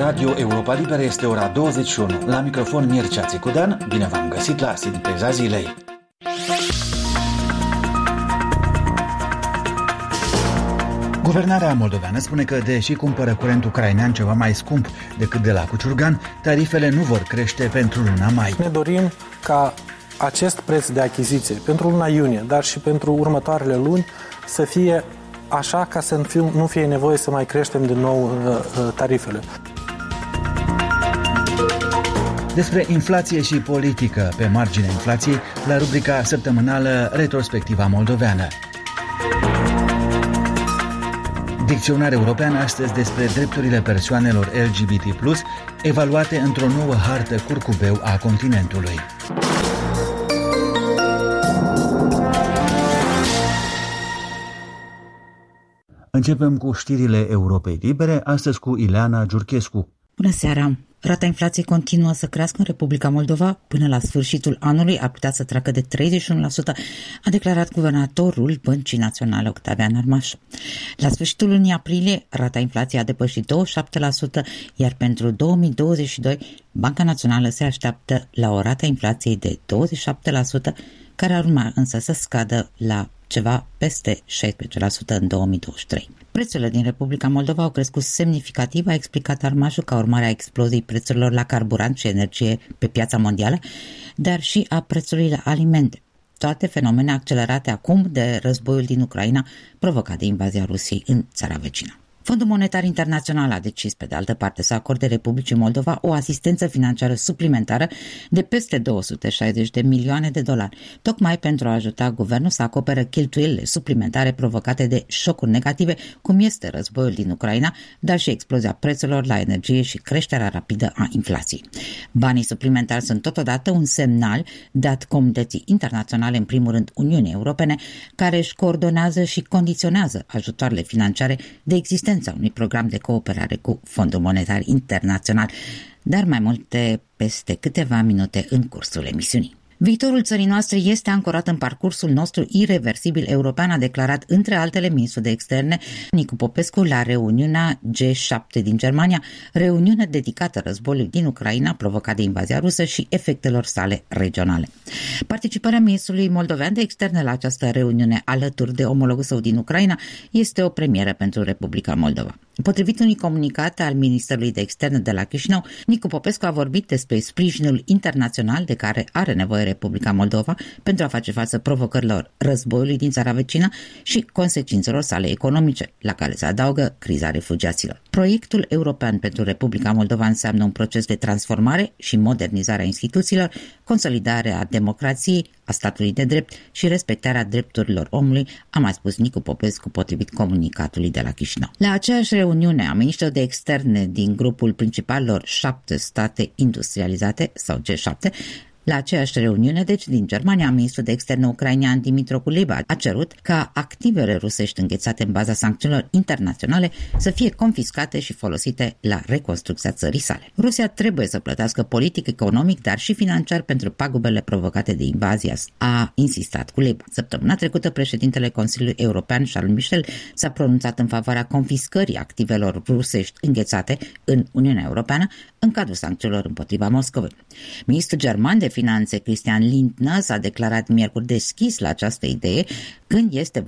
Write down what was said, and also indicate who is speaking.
Speaker 1: Radio Europa Liberă este ora 21. La microfon Mircea Țicudean, bine v-am găsit la Sinteza Zilei. Guvernarea moldoveană spune că, deși cumpără curent ucrainean ceva mai scump decât de la Cuciurgan, tarifele nu vor crește pentru luna mai.
Speaker 2: Ne dorim ca acest preț de achiziție pentru luna iunie, dar și pentru următoarele luni, să fie așa ca să nu fie nevoie să mai creștem din nou tarifele.
Speaker 1: Despre inflație și politică pe marginea inflației la rubrica săptămânală Retrospectiva moldoveană. Dicționar european astăzi despre drepturile persoanelor LGBT+, evaluate într-o nouă hartă curcubeu a continentului. Începem cu știrile Europei Libere, astăzi cu Ileana Giurchescu.
Speaker 3: Bună seara! Rata inflației continuă să crească în Republica Moldova. Până la sfârșitul anului ar putea să treacă de 31%, a declarat guvernatorul Băncii Naționale Octavian Armaș. La sfârșitul lunii aprilie, rata inflației a depășit 27%, iar pentru 2022, Banca Națională se așteaptă la o rată inflației de 27%, care ar urma însă să scadă la ceva peste 16% în 2023. Prețurile din Republica Moldova au crescut semnificativ, a explicat Armașul, ca urmare a exploziei prețurilor la carburant și energie pe piața mondială, dar și a prețului la alimente. Toate fenomene accelerate acum de războiul din Ucraina, provocat de invazia Rusiei în țara vecină. Fondul Monetar Internațional a decis, pe de altă parte, să acorde Republicii Moldova o asistență financiară suplimentară de peste 260 de milioane de dolari, tocmai pentru a ajuta guvernul să acopere cheltuielile suplimentare provocate de șocuri negative, cum este războiul din Ucraina, dar și explozia prețurilor la energie și creșterea rapidă a inflației. Banii suplimentari sunt totodată un semnal dat comunității internaționale, în primul rând Uniunii Europene, care își coordonează și condiționează ajutoarele financiare de existență a unui program de cooperare cu Fondul Monetar Internațional, dar mai multe peste câteva minute în cursul emisiunii. Viitorul țării noastre este ancorat în parcursul nostru ireversibil european, a declarat între altele ministrul de externe Nicu Popescu la reuniunea G7 din Germania, reuniune dedicată războiului din Ucraina provocat de invazia rusă și efectelor sale regionale. Participarea ministrului moldovean de externe la această reuniune alături de omologul său din Ucraina este o premieră pentru Republica Moldova. Potrivit unui comunicat al Ministerului de Externe de la Chișinău, Nicu Popescu a vorbit despre sprijinul internațional de care are nevoie Republica Moldova pentru a face față provocărilor războiului din țara vecină și consecințelor sale economice, la care se adaugă criza refugiaților. Proiectul european pentru Republica Moldova înseamnă un proces de transformare și modernizare a instituțiilor, consolidarea democrației, a statului de drept și respectarea drepturilor omului, a mai spus Nicu Popescu, potrivit comunicatului de la Chișinău. La aceeași reuniune a ministrilor de externe din grupul principalilor 7 state industrializate, sau G7, la aceeași reuniune, deci, din Germania, ministrul de externe ucrainean Dimitro Kuleba a cerut ca activele rusești înghețate în baza sancțiunilor internaționale să fie confiscate și folosite la reconstrucția țării sale. Rusia trebuie să plătească politic, economic, dar și financiar pentru pagubele provocate de invazia, a insistat Kuleba. Săptămâna trecută, președintele Consiliului European, Charles Michel, s-a pronunțat în favoarea confiscării activelor rusești înghețate în Uniunea Europeană în cadrul sancțiunilor împotriva Moscovei. Ministrul german de Finanțe Christian Lindner s-a declarat miercuri deschis la această idee când este